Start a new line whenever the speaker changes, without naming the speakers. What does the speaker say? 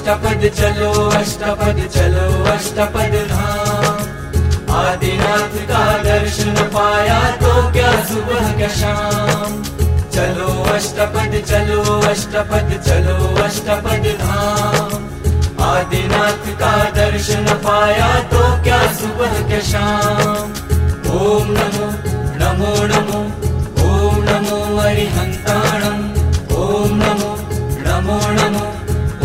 अष्टपद चलो अष्टपद धाम। आदिनाथ का दर्शन पाया तो क्या सुबह क्या शाम। चलो अष्टपद चलो अष्टपद धाम। आदिनाथ का दर्शन पाया तो क्या सुबह क्या शाम। ओम नमो नमो नमो